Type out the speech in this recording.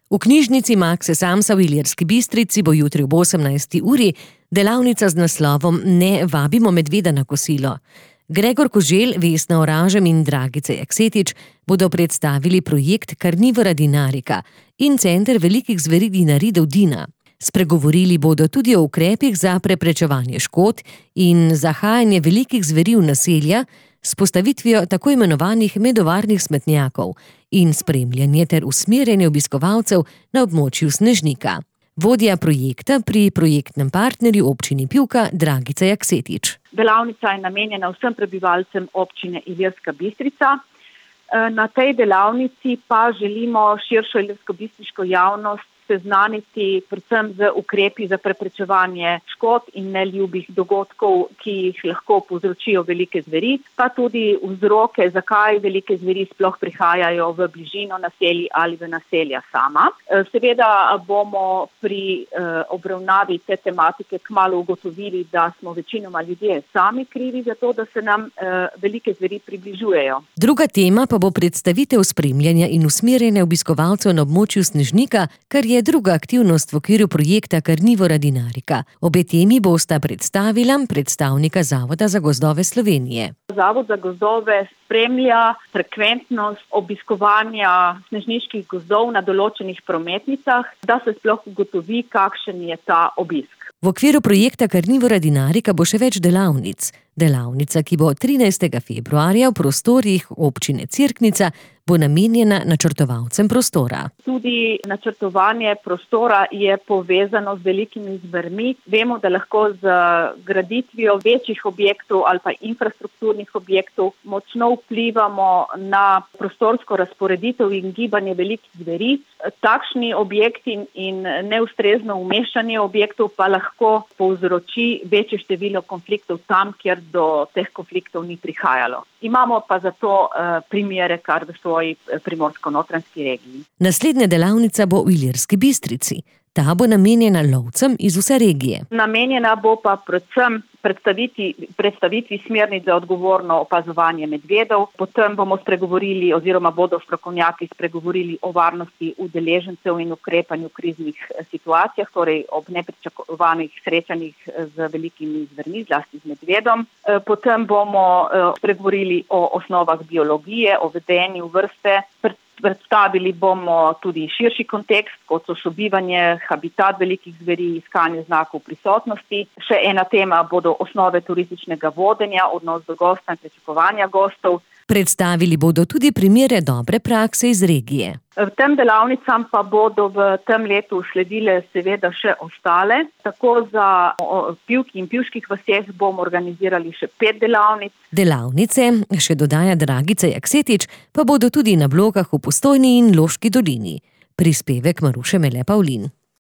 V knjižnici Makse Samsa v Ilirski Bistrici bo jutri ob 18. uri delavnica z naslovom Ne vabimo medveda na kosilo. Gregor Koželj, Vesna Oražem in Dragica Jaksetič bodo predstavili projekt Karnivora Dinarika in Center velikih zveri Dinaridov Dina. Spregovorili bodo tudi o ukrepih za preprečevanje škod in zahajanje velikih zveri v naselja s postavitvijo tako imenovanih medovarnih smetnjakov in spremljanje ter usmerjanje obiskovalcev na območju Snežnika. Vodja projekta pri projektnem partnerju občini Pivka Dragica Jaksetič. Delavnica je namenjena vsem prebivalcem občine Ilirska Bistrica. Na tej delavnici pa želimo širšo ilirskobistriško javnost seznaniti predvsem z ukrepi za preprečevanje škod in neljubih dogodkov, ki jih lahko povzročijo velike zveri, pa tudi vzroke, zakaj velike zveri sploh prihajajo v bližino naselij ali v naselja sama. Seveda bomo pri obravnavi te tematike kmalu ugotovili, da smo večinoma ljudje sami krivi za to, da se nam velike zveri približujejo. Druga tema pa bo predstavitev spremljanja in usmerjanja obiskovalcev na območju Snežnika, kar je druga aktivnost v okviru projekta Karnivora Dinarika. Obe temi bosta predstavila predstavnika Zavoda za gozdove Slovenije. Zavod za gozdove spremlja frekventnost obiskovanja snežniških gozdov na določenih prometnicah, da se sploh ugotovi, kakšen je ta obisk. V okviru projekta Karnivora Dinarika bo še več delavnic. Delavnica, ki bo 13. februarja v prostorih občine Cerknica, bo namenjena načrtovalcem prostora. Tudi načrtovanje prostora je povezano z velikimi zvermi. Vemo, da lahko z graditvijo večjih objektov ali pa infrastrukturnih objektov močno vplivamo na prostorsko razporeditev in gibanje velikih zveri. Takšni objekti in neustrezno umeščanje objektov pa lahko povzroči večje število konfliktov tam, kjer do teh konfliktov ni prihajalo. Imamo pa zato primere kar v svoji primorsko-notranjski regiji. Naslednja delavnica bo v Ilirski Bistrici. Ta bo namenjena lovcem iz vse regije. Namenjena bo pa predvsem predstavitvi smernic za odgovorno opazovanje medvedov. Potem bomo spregovorili oziroma bodo strokovnjaki spregovorili o varnosti udeležencev in ukrepanju v kriznih situacijah, torej ob nepričakovanih srečanjih z velikimi zvermi, zlasti z medvedom. Potem bomo spregovorili o osnovah biologije, o vedenju vrste. Predstavili bomo tudi širši kontekst, kot so sobivanje, habitat velikih zveri, iskanje znakov prisotnosti. Še ena tema bodo osnove turističnega vodenja, odnos do gosta in pričakovanja gostov. Predstavili bodo tudi primere dobre prakse iz regije. V tem delavnicam pa bodo v tem letu sledile seveda še ostale. Tako za Pivki in Pivških vaseh bomo organizirali še 5 delavnic. Delavnice, še dodaja Dragica Jaksetič, pa bodo tudi na Blokah v Postojni in Loški dolini. Prispevek Maruše Mele Pavlin.